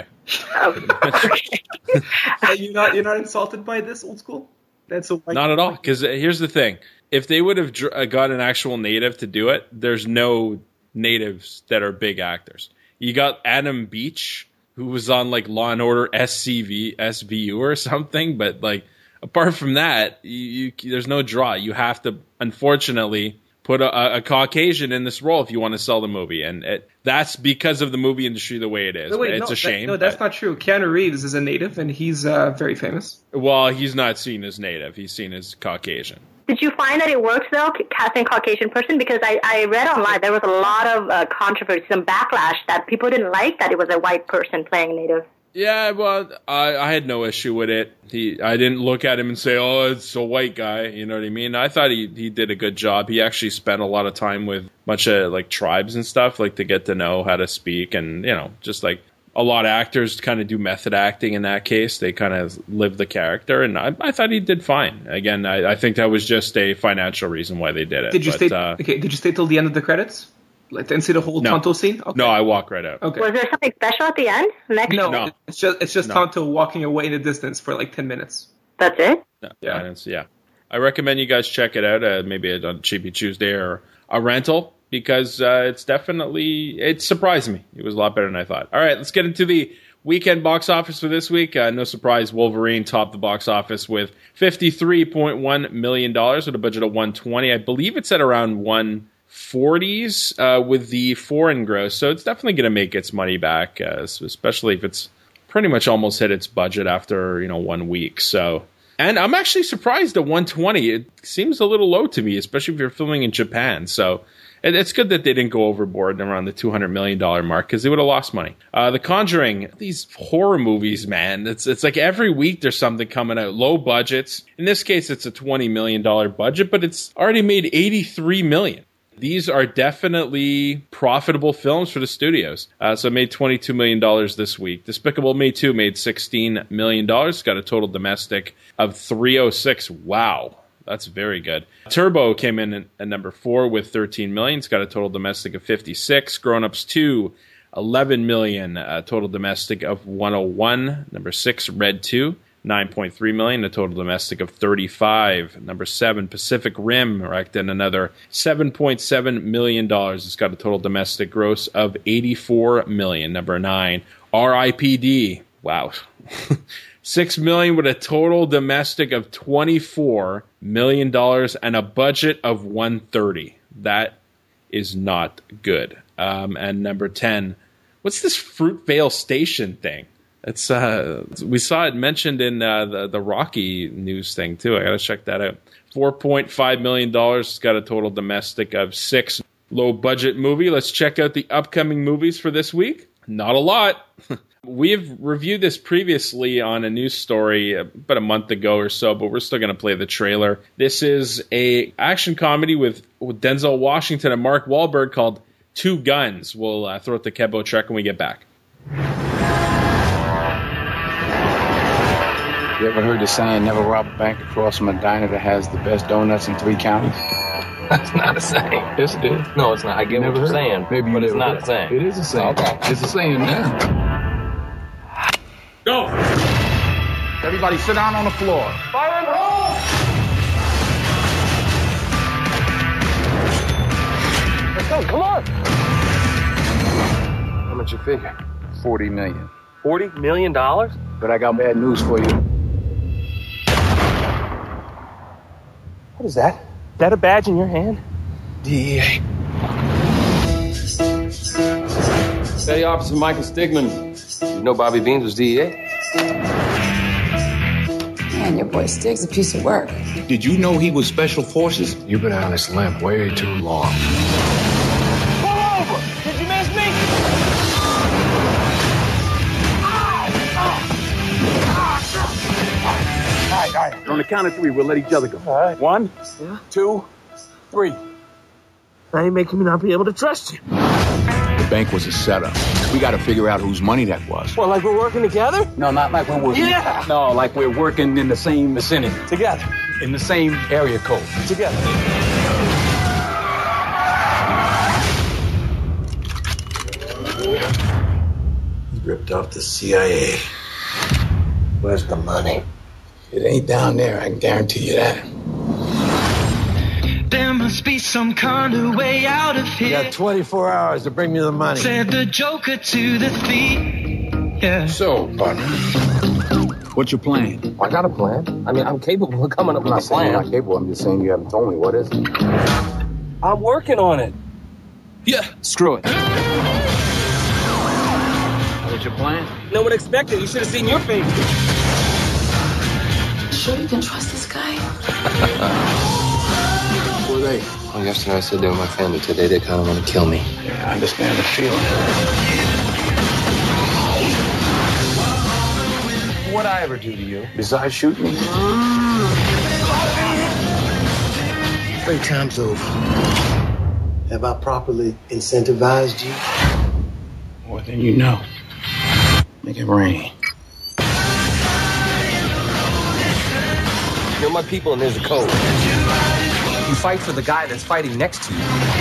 You're not insulted by this, Old School? That's not at all. Because here's the thing: if they would have got an actual native to do it, there's no natives that are big actors. You got Adam Beach, who was on like Law and Order SVU or something, but like apart from that, there's no draw. You have to, unfortunately, put a Caucasian in this role if you want to sell the movie, and that's because of the movie industry the way it is. It's a shame. That's not true. Keanu Reeves is a native, and he's very famous. Well, he's not seen as native. He's seen as Caucasian. Did you find that it works, though, casting a Caucasian person? Because I read online there was a lot of controversy, some backlash that people didn't like that it was a white person playing native. Yeah, well, I had no issue with it. I didn't look at him and say, oh, it's a white guy. You know what I mean? I thought he did a good job. He actually spent a lot of time with a bunch of like tribes and stuff, like to get to know how to speak. And, just like a lot of actors kind of do method acting in that case. They kind of live the character. And I thought he did fine. Again, I think that was just a financial reason why they did it. Did you stay till the end of the credits? Like, didn't see the whole Tonto scene? Okay. No, I walk right out. Okay. Was there something special at the end? No. It's just Tonto walking away in the distance for like 10 minutes. That's it? No, yeah. I recommend you guys check it out, maybe on Cheapy Tuesday or a rental, because it surprised me. It was a lot better than I thought. All right, let's get into the weekend box office for this week. No surprise, Wolverine topped the box office with $53.1 million with a budget of $120. I believe it's at around 140s with the foreign gross, so it's definitely going to make its money back, especially if it's pretty much almost hit its budget after 1 week. So, and I'm actually surprised at 120. It seems a little low to me, especially if you're filming in Japan. So it's good that they didn't go overboard around the $200 million mark, because they would have lost money. The Conjuring, these horror movies, man, it's like every week there's something coming out. Low budgets. In this case, it's a $20 million budget, but it's already made $83 million. These are definitely profitable films for the studios. So it made $22 million this week. Despicable Me 2 made $16 million. It's got a total domestic of $306. Wow, that's very good. Turbo came in at number 4 with $13 million. It's got a total domestic of $56. Grown Ups 2, $11 million. Total domestic of $101. Number 6, Red 2. $9.3 million, a total domestic of $35. Number 7, Pacific Rim, racked in another $7.7 million. It's got a total domestic gross of $84 million. Number 9, R.I.P.D. Wow. $6 million with a total domestic of $24 million and a budget of $130. That is not good. And number 10, what's this Fruitvale Station thing? It's we saw it mentioned in the Rocky news thing too. I gotta check that out. $4.5 million. It's got a total domestic of $6. Low budget movie. Let's check out the upcoming movies for this week. Not a lot. We've reviewed this previously on a news story about a month ago or so, but we're still going to play the trailer. This is a action comedy with Denzel Washington and Mark Wahlberg called Two Guns. We'll throw it to Kebo Trek when we get back. You ever heard the saying, never rob a bank across from a diner that has the best donuts in 3 counties? That's not a saying. Yes, it is. No, it's not. I get what you're saying, Maybe but it's not heard. a saying. It is a saying. Okay. It's a saying now. Go! Everybody sit down on the floor. Fire and roll! Let's go, come on! How much you figure? $40 million. $40 million? But I got bad news for you. What is that? Is that a badge in your hand? DEA. Petty Officer Michael Stigman. You know Bobby Beans was DEA? Man, your boy Stig's a piece of work. Did you know he was Special Forces? You've been on this limb way too long. Pull over! Did you miss me? All right. On the count of 3, we'll let each other go. All right. 1, 2, 3. Now you're making me not be able to trust you. The bank was a setup. We got to figure out whose money that was. Well, like we're working together? No, not like we're working. Yeah. No, like we're working in the same vicinity. Together. In the same area code. Together. He ripped off the CIA. Where's the money? It ain't down there, I can guarantee you that. There must be some kind of way out of here. You got 24 hours to bring me the money. Said the Joker to the thief. Yeah. So, partner, what's your plan? I got a plan. I mean, I'm capable of coming up with a plan. You're not capable. I'm just saying you haven't told me. What is it? I'm working on it. Yeah, screw it. What's your plan? No one expected. You should have seen your face. Sure you can trust this guy? Who are they? Well, yesterday I said they were my family. Today they kind of want to kill me. Yeah, I understand the feeling. What'd I ever do to you? Besides shooting me? 3 times over. Have I properly incentivized you? More than you know. Make it rain. You're my people and there's a code. You fight for the guy that's fighting next to you.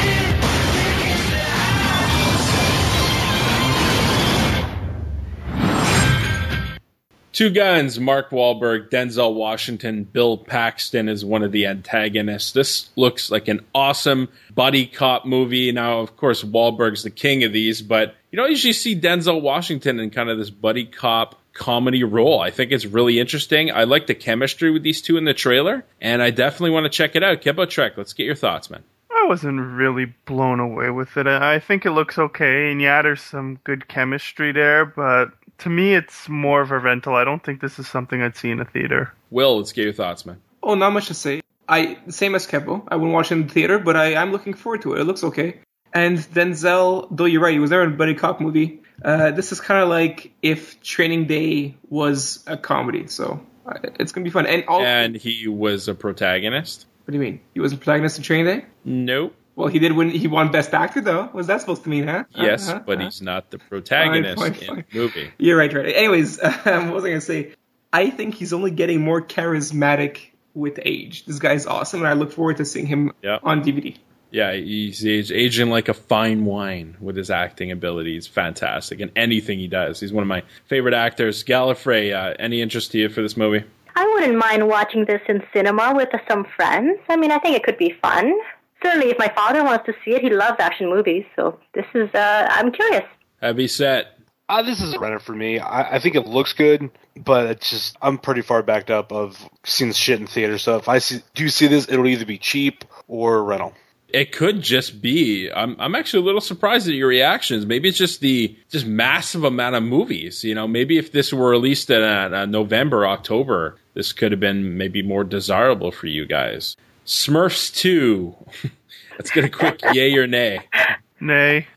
Two Guns, Mark Wahlberg, Denzel Washington, Bill Paxton is one of the antagonists. This looks like an awesome buddy cop movie. Now, of course, Wahlberg's the king of these, but you don't usually see Denzel Washington in kind of this buddy cop comedy role. I think it's really interesting. I like the chemistry with these two in the trailer, and I definitely want to check it out. Kibbo Trek, let's get your thoughts, man. I wasn't really blown away with it. I think it looks okay, and yeah, there's some good chemistry there, but to me, it's more of a rental. I don't think this is something I'd see in a theater. Will, let's get your thoughts, man. Oh, not much to say. Same as Kepo. I wouldn't watch it in the theater, but I'm looking forward to it. It looks okay. And Denzel, though you're right, he was there in a buddy cop movie. This is kind of like if Training Day was a comedy, so it's going to be fun. And he was a protagonist? What do you mean? He was a protagonist in Training Day? Nope. Well, he did win. He won Best Actor, though. What was that supposed to mean, huh? Yes, but he's not the protagonist in the movie. You're right. Anyways, what was I going to say? I think he's only getting more charismatic with age. This guy's awesome, and I look forward to seeing him on DVD. Yeah, he's aging like a fine wine with his acting ability. He's fantastic in anything he does. He's one of my favorite actors. Gallifrey, any interest to you for this movie? I wouldn't mind watching this in cinema with some friends. I mean, I think it could be fun. Certainly, if my father wants to see it, he loves action movies. So this is, I'm curious. Heavy set. This is a rental for me. I think it looks good, but it's just, I'm pretty far backed up of seeing shit in theater. So if I do see this, it'll either be cheap or rental. It could just be. I'm actually a little surprised at your reactions. Maybe it's just the massive amount of movies. You know, maybe if this were released in November, October, this could have been maybe more desirable for you guys. Smurfs 2. Let's get a quick yay or nay. Nay.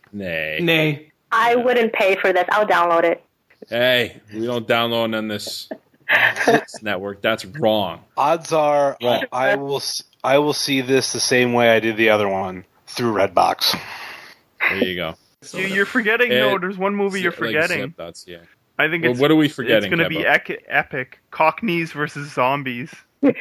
Nay. I wouldn't pay for this. I'll download it. Hey, we don't download on this network. That's wrong. Odds are I will see this the same way I did the other one, through Redbox. There you go. You're forgetting, there's one movie you're forgetting. Yeah. I think it's, what are we forgetting? It's going to be epic. Cockneys versus zombies.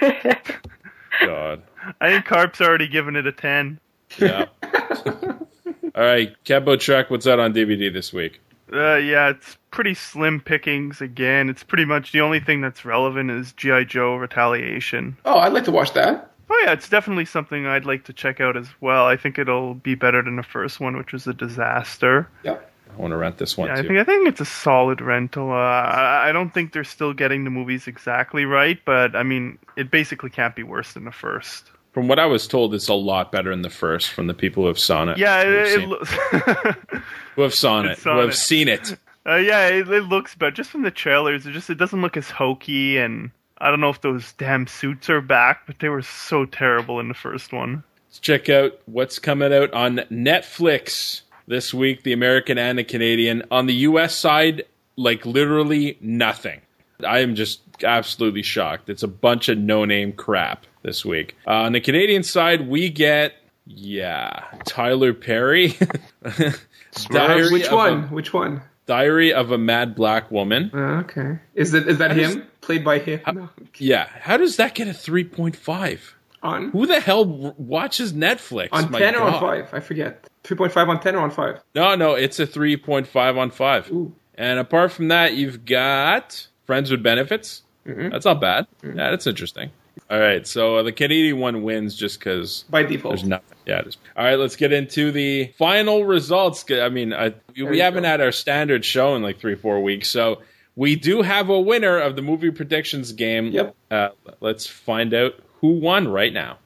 God. I think Carp's already given it a 10. Yeah. All right, Kebbo Trek, what's out on DVD this week? Yeah, it's pretty slim pickings again. It's pretty much the only thing that's relevant is G.I. Joe Retaliation. Oh, I'd like to watch that. Oh yeah, it's definitely something I'd like to check out as well. I think it'll be better than the first one, which was a disaster. Yeah. I want to rent this one, too. I think it's a solid rental. I don't think they're still getting the movies exactly right, but, I mean, it basically can't be worse than the first. From what I was told, it's a lot better in the first from the people who have seen it. Yeah, who have seen it. Yeah, it looks better. Just from the trailers, it doesn't look as hokey, and I don't know if those damn suits are back, but they were so terrible in the first one. Let's check out what's coming out on Netflix this week, the American and the Canadian. On the U.S. side, like literally nothing. I am just absolutely shocked. It's a bunch of no-name crap this week. On the Canadian side, we get Yeah. Tyler Perry. Which one? Which one? Diary of a Mad Black Woman. Okay. Is that him? Played by him? No. Yeah. How does that get a 3.5? On? Who the hell watches Netflix? On 10 or on 5? I forget. 3.5 on 10 or on 5? No, it's a 3.5 on 5. Ooh. And apart from that, you've got Friends with Benefits. Mm-hmm. That's not bad. Mm-hmm. Yeah, that's interesting. All right, so the Canadian one wins just because by default. There's nothing. Yeah. All right, let's get into the final results. I mean, we haven't had our standard show in like 3-4 weeks, so we do have a winner of the movie predictions game. Yep. Let's find out who won right now.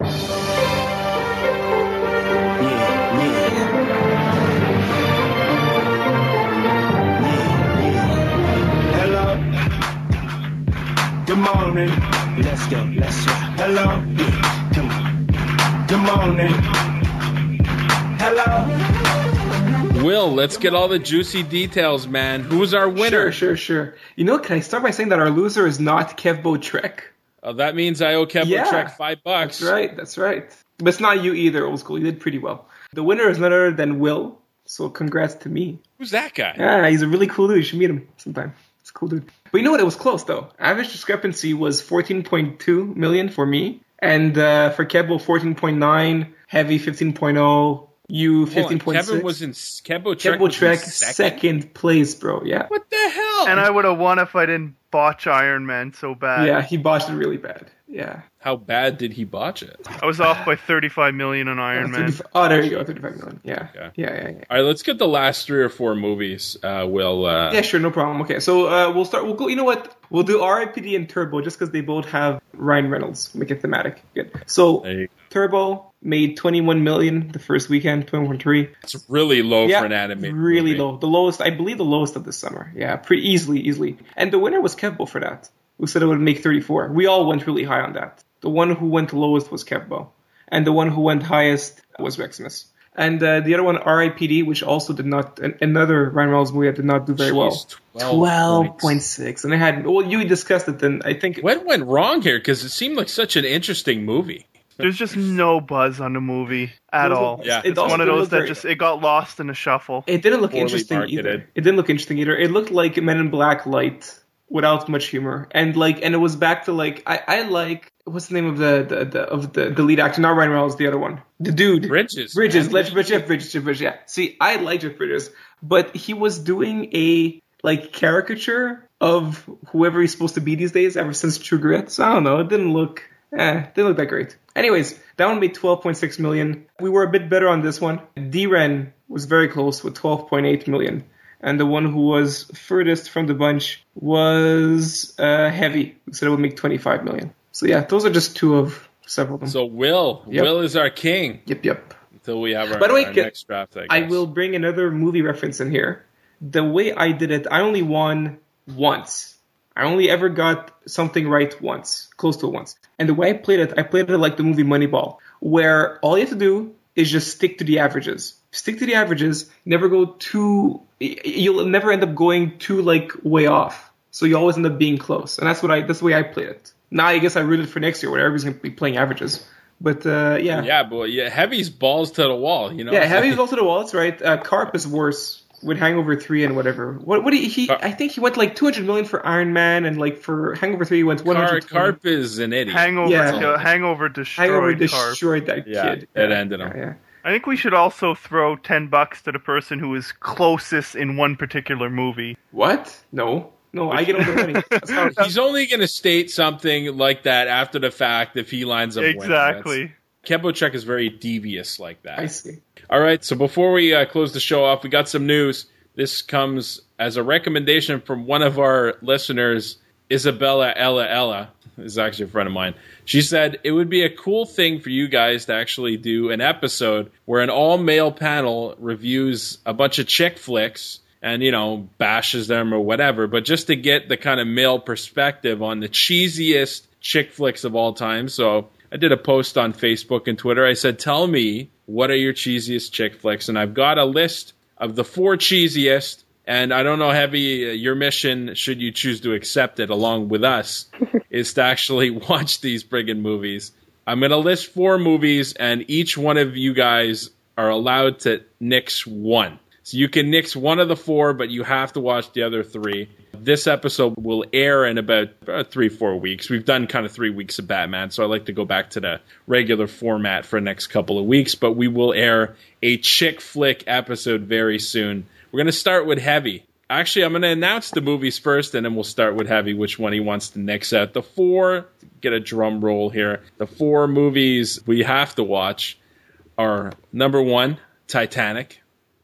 Good morning. Let's go. Let's rock. Hello. Yeah. Come on. Good morning. Hello. Will, let's get all the juicy details, man. Who's our winner? Sure. You know, can I start by saying that our loser is not Kevbo Trek? That means I owe Kevbo Trek $5. That's right. But it's not you either, Old School. You did pretty well. The winner is none other than Will, so congrats to me. Who's that guy? Yeah, he's a really cool dude. You should meet him sometime. It's a cool dude. But you know what? It was close, though. Average discrepancy was 14.2 million for me. And for Kebo, 14.9. Heavy, 15.0. You, 15.6. Kevin was in Kebo Trek second place, bro. Yeah. What the hell? And I would have won if I didn't botch Iron Man so bad. Yeah, he botched it really bad. Yeah. How bad did he botch it? I was off by 35 million on Iron Man. There you go, 35 million. Yeah. Okay. Yeah. All right, let's get the last 3 or 4 movies. Yeah, sure, no problem. Okay, so we'll start. We'll go. You know what? We'll do R.I.P.D. and Turbo just because they both have Ryan Reynolds. Make it thematic. Good. So Turbo made 21 million the first weekend, 21.3. It's really low for an animated really movie. low. The lowest, I believe, the lowest of the summer. Yeah, pretty easily. And the winner was Kevbo for that, who said it would make 34. We all went really high on that. The one who went lowest was Kevbo, and the one who went highest was Reximus. And the other one, R.I.P.D., which also did not, another Ryan Reynolds movie that did not do very well. 12.6. And I had, you discussed it then, I think. What went wrong here? Because it seemed like such an interesting movie. There's just no buzz on the movie at all. Yeah. It's one of those that it got lost in the shuffle. It didn't look interesting either. It looked like Men in Black Light without much humor. And it was back to I like, what's the name of the lead actor? Not Ryan Reynolds, the other one. The dude. Bridges. Jeff Bridges, yeah. See, I like Jeff Bridges, but he was doing a caricature of whoever he's supposed to be these days ever since True Grit. So I don't know, it didn't look that great. Anyways, that one made 12.6 million. We were a bit better on this one. D-Ren was very close with 12.8 million. And the one who was furthest from the bunch was Heavy, who said it would make 25 million. So yeah, those are just 2 of several of them. So Will is our king. Yep. Until we have our next draft, I guess. I will bring another movie reference in here. The way I did it, I only won once. I only ever got something right once, close to once. And the way I played it like the movie Moneyball, where all you have to do is just stick to the averages. Stick to the averages, never go too, you'll never end up going too way off. So you always end up being close. And that's the way I played it. Now I guess I rooted for next year where everybody's going to be playing averages. But yeah. Yeah, but Heavy's balls to the wall, you know? Yeah, Heavy's balls to the wall, that's right. Carp is worse. With Hangover 3 and whatever. What he I think he went 200 million for Iron Man, and for Hangover 3 he went 100. Carp is an idiot. Hangover destroyed that kid. It ended him. Yeah. I think we should also throw $10 to the person who is closest in one particular movie. What? No, I get all the money. He's only going to state something like that after the fact if he lines up exactly. Kebo Trek is very devious like that. I see. All right, so before we close the show off, we got some news. This comes as a recommendation from one of our listeners, Isabella Ella is actually a friend of mine. She said, it would be a cool thing for you guys to actually do an episode where an all-male panel reviews a bunch of chick flicks and, bashes them or whatever, but just to get the kind of male perspective on the cheesiest chick flicks of all time. So I did a post on Facebook and Twitter. I said, tell me, what are your cheesiest chick flicks? And I've got a list of the 4 cheesiest. And I don't know, Heavy, your mission, should you choose to accept it along with us, is to actually watch these friggin' movies. I'm going to list 4 movies, and each one of you guys are allowed to nix one. So you can nix one of the 4, but you have to watch the other 3. This episode will air in about 3-4 weeks. We've done kind of 3 weeks of Batman, so I like to go back to the regular format for the next couple of weeks. But we will air a chick flick episode very soon. We're going to start with Heavy. Actually, I'm going to announce the movies first, and then we'll start with Heavy, which one he wants to nix out. The 4, get a drum roll here. The 4 movies we have to watch are number 1, Titanic.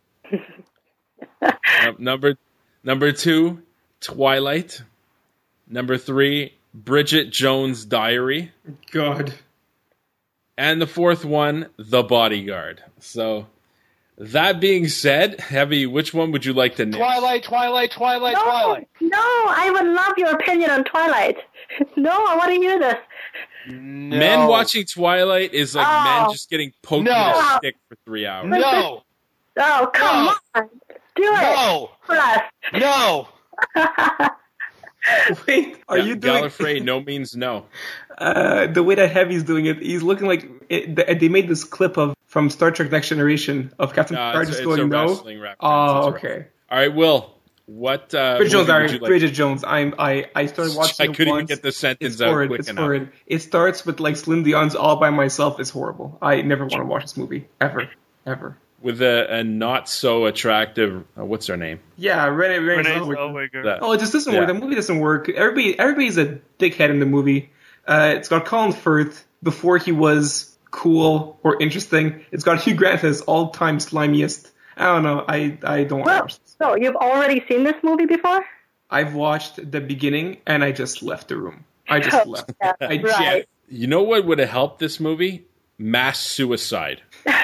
Number 2, Twilight. Number 3, Bridget Jones' Diary. God. And the 4th one, The Bodyguard. So, that being said, Heavy, which one would you like to nix? Twilight. No, I would love your opinion on Twilight. No, I want to hear this. No. Men watching Twilight is like men just getting poked with a stick for 3 hours. No. Oh, come on. Do it. No. For us. No. Wait, are you doing... Gallifrey, no means no. The way that Heavy's doing it, he's looking like... They made this clip from Star Trek Next Generation of Captain Picard just going no. Wrestling reference. Oh, okay. All right, Will. What Bridget Jones, like? Bridget Jones. I started watching it I couldn't once. even get the sentence it's out horrid. quick It's enough. horrid. It starts with like Celine Dion's "All by Myself" is horrible. I never want to watch this movie ever. With a not so attractive, what's her name? Yeah, Renee Zellweger. Oh, it just doesn't work. The movie doesn't work. Everybody's a dickhead in the movie. It's got Colin Firth before he was cool or interesting. It's got Hugh Grant as all-time slimiest. I don't know. I don't want to watch this. So you've already seen this movie before? I've watched the beginning and I just left the room. I just left. Right. You know what would have helped this movie? Mass suicide.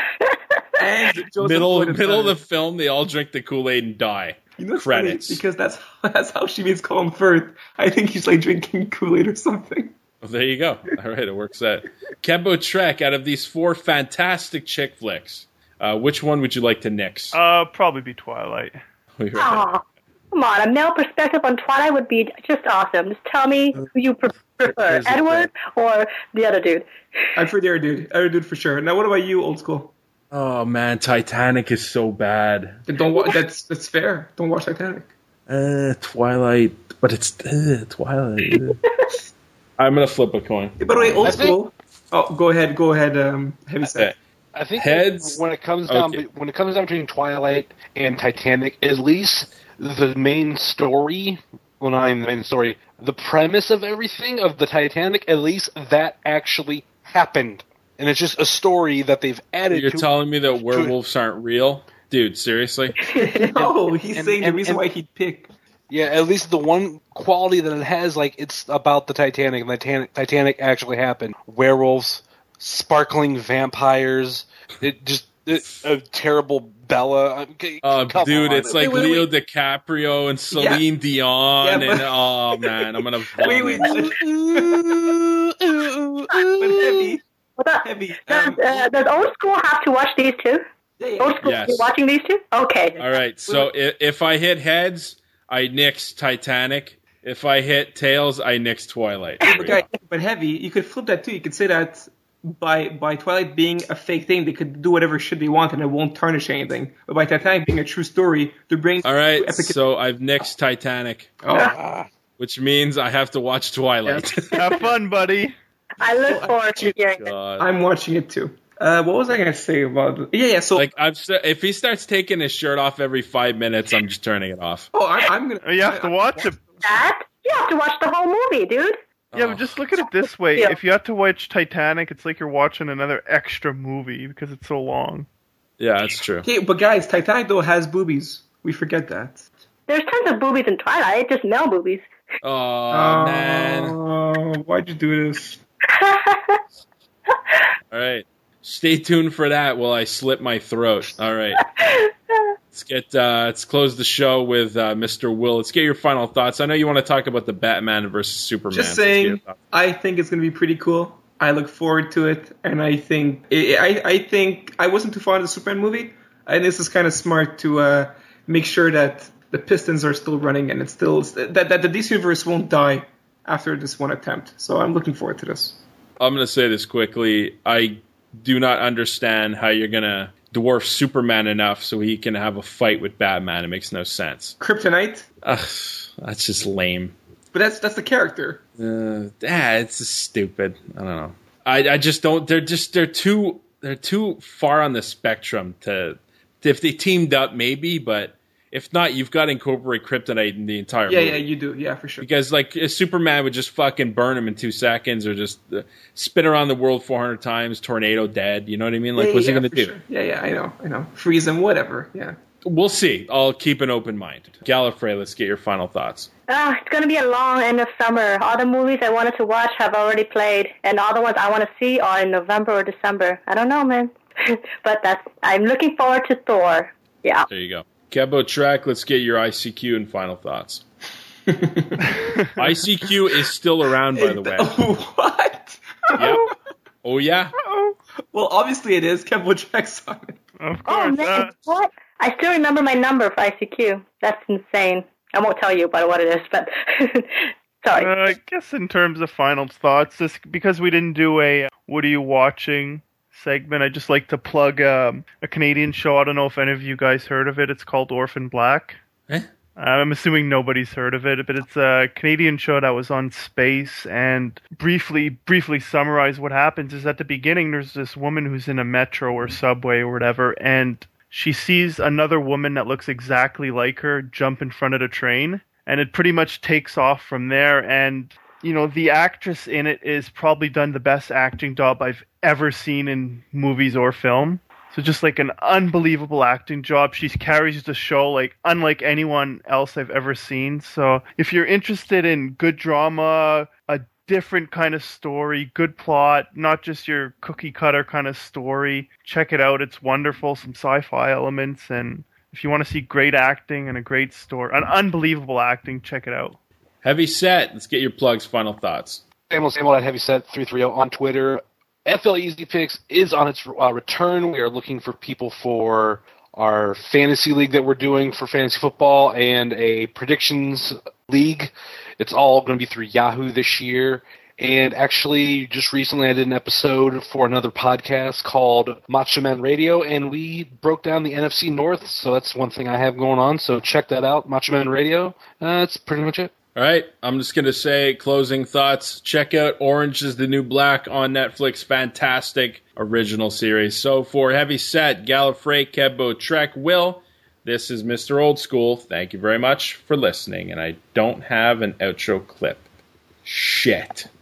And middle of the film, they all drink the Kool-Aid and die. You know, credits. Because that's how she meets Colin Firth. I think he's like drinking Kool-Aid or something. Well, there you go. All right, it works out. Kembo Trek, out of these 4 fantastic chick flicks, which one would you like to nix? Probably be Twilight. Oh, come on. A male perspective on Twilight would be just awesome. Just tell me who you prefer, Edward or the other dude. I prefer the other dude. Other dude for sure. Now, what about you, old school? Oh, man, Titanic is so bad. That's fair. Don't watch Titanic. Twilight, but it's Twilight. I'm going to flip a coin. By the way, old school. Oh, go ahead. Heavy set. I think Heads. when it comes down between Twilight and Titanic, at least the main story, well, not even the main story, the premise of everything of the Titanic, at least that actually happened, and it's just a story that they've added. You're telling me that werewolves aren't real, dude? Seriously? No, he's saying the reason why he'd pick. Yeah, at least the one quality that it has, like it's about the Titanic, and the Titanic actually happened. Werewolves. Sparkling vampires, a terrible Bella. Dude, it's like Leo DiCaprio and Celine Dion, and oh man, I'm gonna vomit. Heavy. Does old school have to watch these two? Old school, Yes. you watching these two? Okay. All right, so if I hit heads, I nix Titanic. If I hit tails, I nix Twilight. But Heavy, you could flip that too. You could say that by Twilight being a fake thing, they could do whatever shit they want and it won't tarnish anything. But by Titanic being a true story, they're bringing... All right, so I've nixed Titanic. Which means I have to watch Twilight. Have fun, buddy. I look forward to hearing it. I'm watching it too. What was I going to say about... Yeah, so... Like, if he starts taking his shirt off every 5 minutes, I'm just turning it off. Oh, I'm going to... You have to watch it. That? You have to watch the whole movie, dude. Yeah, but just look at it this way. If you have to watch Titanic, it's like you're watching another extra movie because it's so long. Yeah, that's true. Okay, but guys, Titanic, though, has boobies. We forget that. There's tons of boobies in Twilight, just male boobies. Oh, man. Why'd you do this? All right. Stay tuned for that while I slit my throat. All right. Let's close the show with Mr. Will. Let's get your final thoughts. I know you want to talk about the Batman versus Superman. Just saying, I think it's going to be pretty cool. I look forward to it, and I think I wasn't too fond of the Superman movie, and this is kind of smart to make sure that the Pistons are still running, and it's still that the DC universe won't die after this one attempt. So I'm looking forward to this. I'm going to say this quickly. I do not understand how you're going to dwarf Superman enough so he can have a fight with Batman. It makes no sense. Kryptonite? That's just lame. But that's the character. It's just stupid. I don't know. I just don't. They're too far on the spectrum to. If they teamed up, maybe, but if not, you've got to incorporate Kryptonite in the entire movie. Yeah, you do. Yeah, for sure. Because like Superman would just fucking burn him in 2 seconds, or just spin around the world 400 times, tornado dead. You know what I mean? Like, what's he gonna do? Sure. Yeah, I know. Freeze him, whatever. Yeah. We'll see. I'll keep an open mind. Gallifrey, let's get your final thoughts. It's going to be a long end of summer. All the movies I wanted to watch have already played, and all the ones I want to see are in November or December. I don't know, man. But I'm looking forward to Thor. Yeah. There you go. Kebo Trek, let's get your ICQ and final thoughts. ICQ is still around, by the way. What? Yep. Oh, yeah? Well, obviously it is. Kebo Trek's on it. Of course. Oh, man. What? I still remember my number for ICQ. That's insane. I won't tell you about what it is, but sorry. I guess in terms of final thoughts, because we didn't do a what are you watching segment, I'd just like to plug a Canadian show. I don't know if any of you guys heard of it. It's called Orphan Black. I'm assuming nobody's heard of it, but it's a Canadian show that was on space. And briefly summarize what happens is at the beginning, there's this woman who's in a metro or subway or whatever, and she sees another woman that looks exactly like her jump in front of the train, and it pretty much takes off from there. And, you know, the actress in it is probably done the best acting job I've ever seen in movies or film. So just like an unbelievable acting job. She carries the show like unlike anyone else I've ever seen. So if you're interested in good drama, a different kind of story, good plot, not just your cookie cutter kind of story, check it out. It's wonderful. Some sci-fi elements. And if you want to see great acting and a great story, an unbelievable acting, check it out. Heavy Set, let's get your plugs, final thoughts. Samuel at HeavySet330 on Twitter. FL Easy Picks is on its return. We are looking for people for our fantasy league that we're doing for fantasy football and a predictions league. It's all going to be through Yahoo this year. And actually, just recently I did an episode for another podcast called Macho Man Radio, and we broke down the NFC North, so that's one thing I have going on. So check that out, Macho Man Radio. That's pretty much it. All right, I'm just going to say closing thoughts. Check out Orange is the New Black on Netflix. Fantastic original series. So for Heavy Set, Gallifrey, Kebo, Trek, Will, this is Mr. Old School. Thank you very much for listening. And I don't have an outro clip. Shit.